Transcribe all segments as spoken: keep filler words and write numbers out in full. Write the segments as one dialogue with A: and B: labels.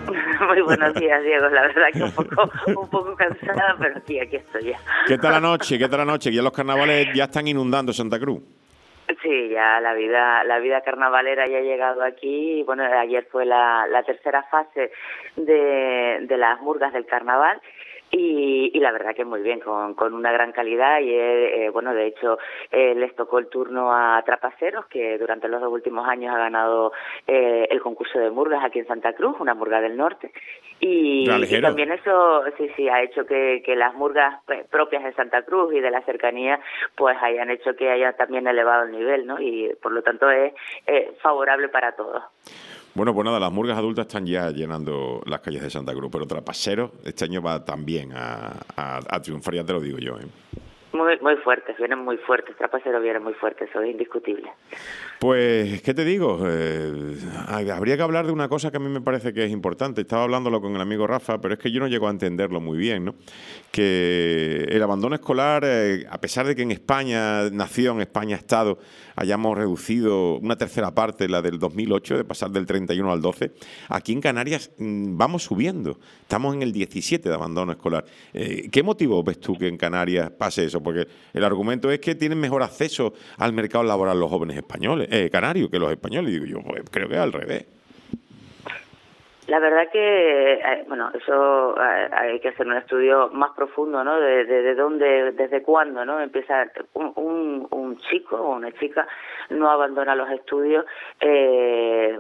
A: Muy buenos días, Diego. La verdad que un poco, un poco cansada, pero aquí, aquí estoy ya.
B: ¿Qué tal la noche? ¿Qué tal la noche? Ya los carnavales ya están inundando Santa Cruz.
A: Sí, ya la vida, la vida carnavalera ya ha llegado aquí. Bueno, ayer fue la, la tercera fase de, de las murgas del carnaval. Y, y la verdad que muy bien, con, con una gran calidad y eh, bueno, de hecho eh, les tocó el turno a Trapaceros, que durante los dos últimos años ha ganado eh, el concurso de murgas aquí en Santa Cruz, una murga del norte, y, y también eso sí sí ha hecho que, que las murgas propias de Santa Cruz y de la cercanía pues hayan hecho que haya también elevado el nivel, ¿no? Y por lo tanto es eh, favorable para todos.
B: Bueno, pues nada, las murgas adultas están ya llenando las calles de Santa Cruz, pero Trapaceros este año va también a, a, a triunfar, ya te lo digo yo, ¿eh?
A: Muy, muy fuertes, vienen muy fuertes, Trapaceros vienen muy fuertes, eso es indiscutible.
B: Pues, ¿qué te digo? Eh, habría que hablar de una cosa que a mí me parece que es importante. Estaba hablándolo con el amigo Rafa, pero es que yo no llego a entenderlo muy bien, ¿no? Que el abandono escolar, eh, a pesar de que en España, nación, España, Estado, hayamos reducido una tercera parte, la del dos mil ocho, de pasar del treinta y uno al doce, aquí en Canarias mmm, vamos subiendo. Estamos en el diecisiete de abandono escolar. Eh, ¿Qué motivo ves tú que en Canarias pase eso? Porque el argumento es que tienen mejor acceso al mercado laboral los jóvenes españoles, eh, canarios, que los españoles. Y digo yo, pues creo que es al revés.
A: La verdad que, bueno, eso hay que hacer un estudio más profundo, ¿no? De, de, de dónde, desde cuándo, ¿no? Empieza un, un, un chico o una chica no abandona los estudios eh,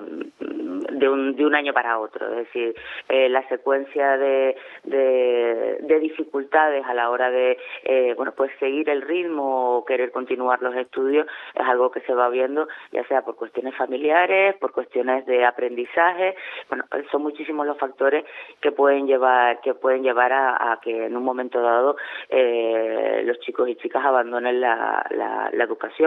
A: de, un, de un año para otro. Es decir, eh, la secuencia de, de, de dificultades a la hora de, eh, bueno, pues seguir el ritmo o querer continuar los estudios es algo que se va viendo, ya sea por cuestiones familiares, por cuestiones de aprendizaje. Bueno, son muchísimos los factores que pueden llevar que pueden llevar a, a que en un momento dado eh, los chicos y chicas abandonen la, la, la educación.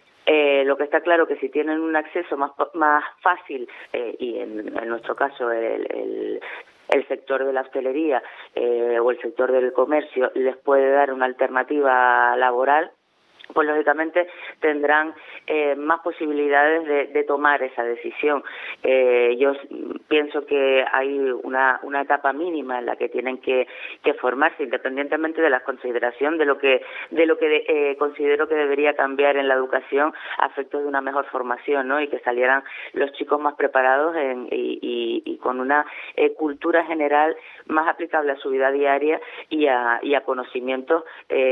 A: Eh, lo que está claro que si tienen un acceso más más fácil eh, y en, en nuestro caso el, el el sector de la hostelería eh, o el sector del comercio les puede dar una alternativa laboral, pues lógicamente tendrán eh, más posibilidades de, de tomar esa decisión. Eh, yo pienso que hay una, una etapa mínima en la que tienen que, que formarse, independientemente de la consideración de lo que de lo que eh, considero que debería cambiar en la educación a efectos de una mejor formación, ¿no? Y que salieran los chicos más preparados en, y, y, y con una eh, cultura general más aplicable a su vida diaria y a, y a conocimientos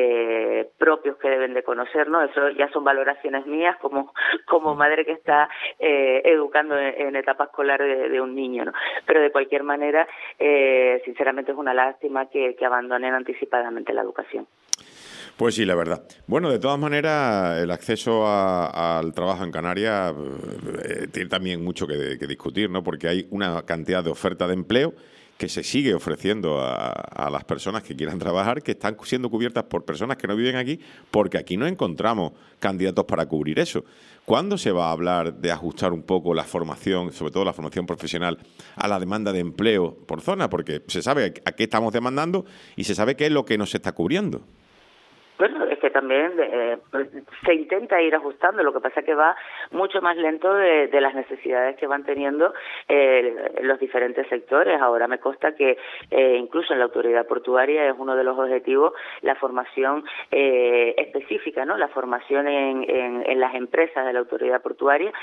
A: eh, propios que deben de conocer. ¿No? Eso ya son valoraciones mías como como madre que está eh, educando en, en etapa escolar de, de un niño, ¿no? Pero de cualquier manera, eh, sinceramente es una lástima que, que abandonen anticipadamente la educación.
B: Pues sí, la verdad. Bueno, de todas maneras, el acceso a, al trabajo en Canarias eh, tiene también mucho que, que discutir, ¿no? Porque hay una cantidad de oferta de empleo que se sigue ofreciendo a, a las personas que quieran trabajar, que están siendo cubiertas por personas que no viven aquí, porque aquí no encontramos candidatos para cubrir eso. ¿Cuándo se va a hablar de ajustar un poco la formación, sobre todo la formación profesional, a la demanda de empleo por zona? Porque se sabe a qué estamos demandando y se sabe qué es lo que nos está cubriendo.
A: Bueno, es que también eh, se intenta ir ajustando, lo que pasa es que va mucho más lento de, de las necesidades que van teniendo eh, los diferentes sectores. Ahora me consta que eh, incluso en la autoridad portuaria es uno de los objetivos la formación eh, específica, ¿no? La formación en, en, en las empresas de la autoridad portuaria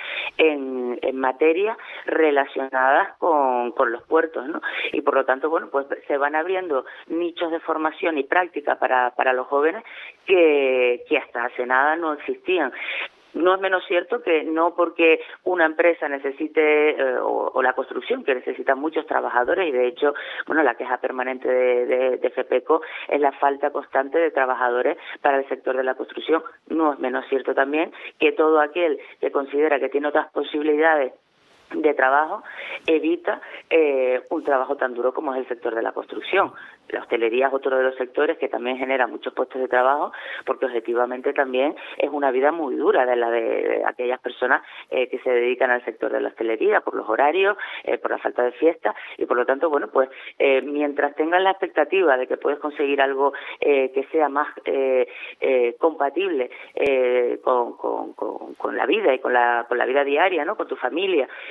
A: en, en materias relacionadas con, con los puertos, ¿no? Y por lo tanto, bueno, pues se van abriendo nichos de formación y práctica para, para los jóvenes que, que hasta hace nada no existían. No es menos cierto que no porque una empresa necesite, eh, o, o la construcción, que necesita muchos trabajadores, y de hecho, bueno, la queja permanente de, de, de FEPECO es la falta constante de trabajadores para el sector de la construcción. No es menos cierto también que todo aquel que considera que tiene otras posibilidades de trabajo evita eh, un trabajo tan duro como es el sector de la construcción. La hostelería es otro de los sectores que también genera muchos puestos de trabajo, porque objetivamente también es una vida muy dura de la de aquellas personas eh, que se dedican al sector de la hostelería, por los horarios, eh, por la falta de fiesta, y por lo tanto, bueno, pues eh, mientras tengan la expectativa de que puedes conseguir algo eh, que sea más eh, eh, compatible eh, con, con, con, con la vida y con la, con la vida diaria, ¿no? Con tu familia,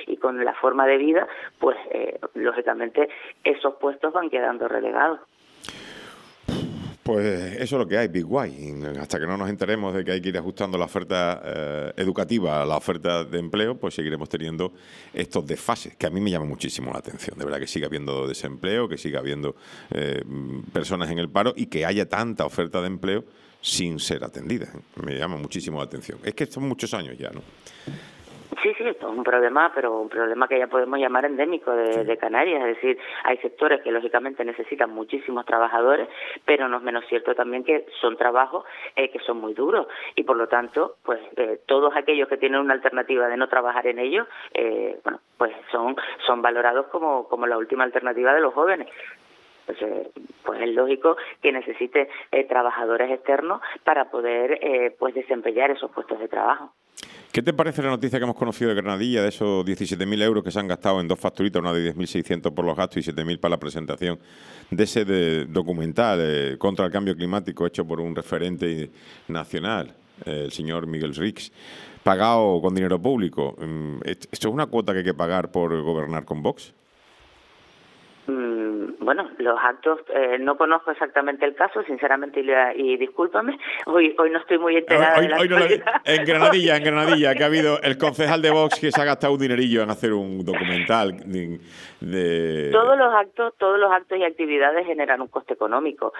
A: y con la forma de vida, pues eh, lógicamente esos puestos van quedando relegados.
B: Pues eso es lo que hay, Big Guay. Hasta que no nos enteremos de que hay que ir ajustando la oferta eh, educativa a la oferta de empleo, pues seguiremos teniendo estos desfases, que a mí me llama muchísimo la atención. De verdad que siga habiendo desempleo, que siga habiendo eh, personas en el paro y que haya tanta oferta de empleo sin ser atendida. Me llama muchísimo la atención. Es que son muchos años ya, ¿no?
A: Sí, sí, esto es un problema, pero un problema que ya podemos llamar endémico de, de Canarias. Es decir, hay sectores que lógicamente necesitan muchísimos trabajadores, pero no es menos cierto también que son trabajos eh, que son muy duros y por lo tanto, pues eh, todos aquellos que tienen una alternativa de no trabajar en ellos, eh, bueno, pues son son valorados como como la última alternativa de los jóvenes. Pues, eh, pues es lógico que necesite eh, trabajadores externos para poder eh, pues desempeñar esos puestos de trabajo.
B: ¿Qué te parece la noticia que hemos conocido de Granadilla, de esos diecisiete mil euros que se han gastado en dos facturitas, una de diez mil seiscientos por los gastos y siete mil para la presentación de ese de documental eh, contra el cambio climático hecho por un referente nacional, eh, el señor Miguel Rix, pagado con dinero público? ¿Esto es una cuota que hay que pagar por gobernar con Vox?
A: Bueno, los actos, eh, no conozco exactamente el caso, sinceramente, y, y discúlpame, hoy hoy no estoy muy enterada
B: hoy,
A: de la
B: hoy no lo,
A: actualidad.
B: En Granadilla, en Granadilla, que ha habido el concejal de Vox que se ha gastado un dinerillo en hacer un documental de... de...
A: Todos los actos, todos los actos y actividades generan un coste económico.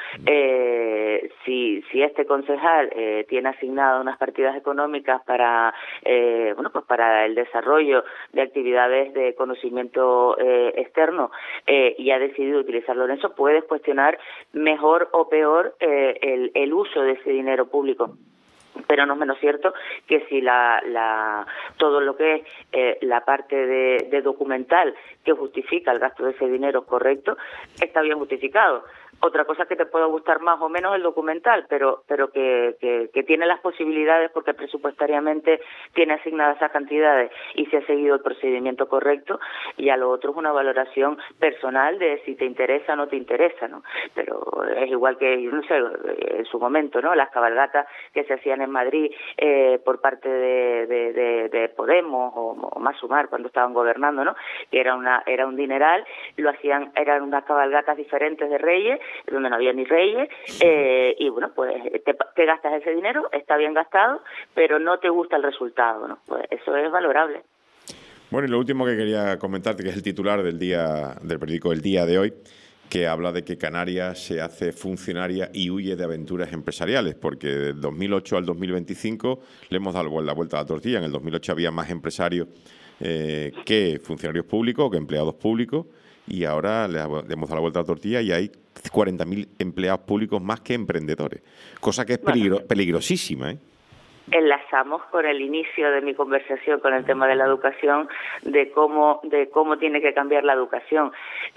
A: Eh, si si este concejal eh, tiene asignadas unas partidas económicas para eh, bueno pues para el desarrollo de actividades de conocimiento eh, externo eh, y ha decidido utilizarlo en eso, puedes cuestionar mejor o peor eh, el, el uso de ese dinero público. Pero no es menos cierto que si la, la todo lo que es eh, la parte de, de documental que justifica el gasto de ese dinero correcto, está bien justificado. Otra cosa es que te pueda gustar más o menos el documental, pero pero que, que, que tiene las posibilidades porque presupuestariamente tiene asignadas esas cantidades y se ha seguido el procedimiento correcto, y a lo otro es una valoración personal de si te interesa o no te interesa, ¿no? Pero es igual que, no sé, en su momento, ¿no? Las cabalgatas que se hacían en Madrid eh, por parte de, de, de, de Podemos o, o Más Sumar cuando estaban gobernando, ¿no? Que era una era un dineral, lo hacían, eran unas cabalgatas diferentes de reyes, donde no había ni reyes, eh, y bueno, pues te, te gastas ese dinero, está bien gastado, pero no te gusta el resultado, ¿no? Pues eso es valorable.
B: Bueno, y lo último que quería comentarte, que es el titular del día del periódico El Día de hoy, que habla de que Canarias se hace funcionaria y huye de aventuras empresariales, porque del dos mil ocho al dos mil veinticinco le hemos dado la vuelta a la tortilla. En el dos mil ocho había más empresarios eh, que funcionarios públicos, que empleados públicos, y ahora le hemos dado la vuelta a la tortilla y hay cuarenta mil empleados públicos más que emprendedores, cosa que es peligro, bueno, peligrosísima, ¿eh?
A: Enlazamos con el inicio de mi conversación con el tema de la educación, de cómo de cómo tiene que cambiar la educación.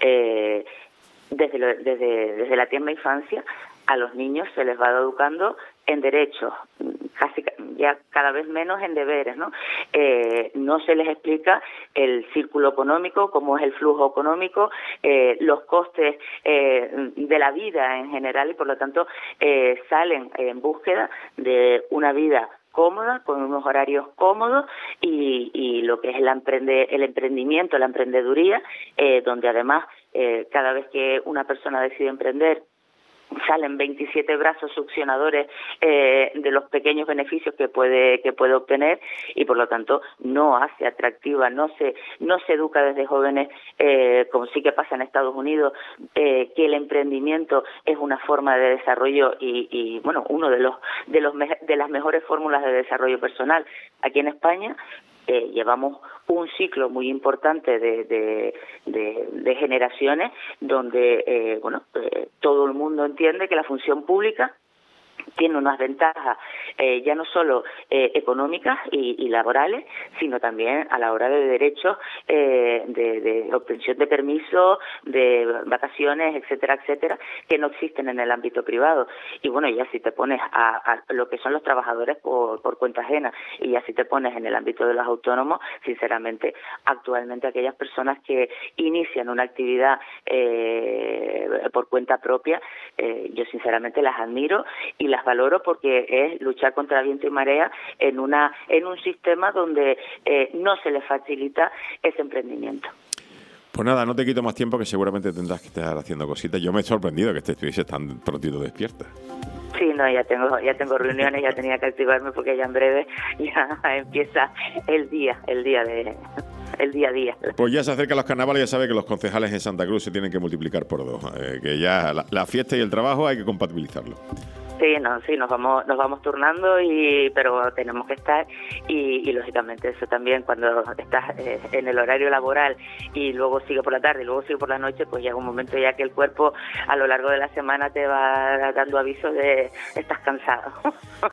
A: Eh, desde, lo, desde, desde la tierna infancia a los niños se les va educando en derechos, casi ya cada vez menos en deberes, ¿no? Eh, no se les explica el círculo económico, cómo es el flujo económico, eh, los costes eh, de la vida en general, y por lo tanto eh, salen en búsqueda de una vida cómoda, con unos horarios cómodos, y, y lo que es el, emprende, el emprendimiento, la emprendeduría, eh, donde además eh, cada vez que una persona decide emprender, salen veintisiete brazos succionadores eh, de los pequeños beneficios que puede que puede obtener, y por lo tanto no hace atractiva, no se no se educa desde jóvenes, eh, como sí que pasa en Estados Unidos, eh, que el emprendimiento es una forma de desarrollo y, y bueno, uno de los de los de las mejores fórmulas de desarrollo personal. Aquí en España Eh, llevamos un ciclo muy importante de, de, de, de generaciones donde eh, bueno eh, todo el mundo entiende que la función pública tiene unas ventajas eh, ya no solo eh, económicas y, y laborales, sino también a la hora de derechos eh, de, de obtención de permisos, de vacaciones, etcétera, etcétera, que no existen en el ámbito privado. Y bueno, ya si te pones a, a lo que son los trabajadores por, por cuenta ajena, y ya si te pones en el ámbito de los autónomos, sinceramente, actualmente aquellas personas que inician una actividad eh, por cuenta propia, eh, yo sinceramente las admiro y las valoro, porque es luchar luchar contra viento y marea en una en un sistema donde eh, no se le facilita ese emprendimiento.
B: Pues nada, no te quito más tiempo, que seguramente tendrás que estar haciendo cositas. Yo me he sorprendido que te estuvieses tan prontito despierta.
A: Sí, no, ya tengo ya tengo reuniones, ya tenía que activarme porque ya en breve ya empieza el día, el día de el día a día.
B: Pues ya se acercan los carnavales, ya sabe que los concejales en Santa Cruz se tienen que multiplicar por dos, eh, que ya la, la fiesta y el trabajo hay que compatibilizarlo.
A: Sí, no, sí, nos vamos nos vamos turnando, y pero tenemos que estar y, y lógicamente eso también, cuando estás eh, en el horario laboral y luego sigue por la tarde y luego sigue por la noche, pues llega un momento ya que el cuerpo a lo largo de la semana te va dando aviso de estás cansado.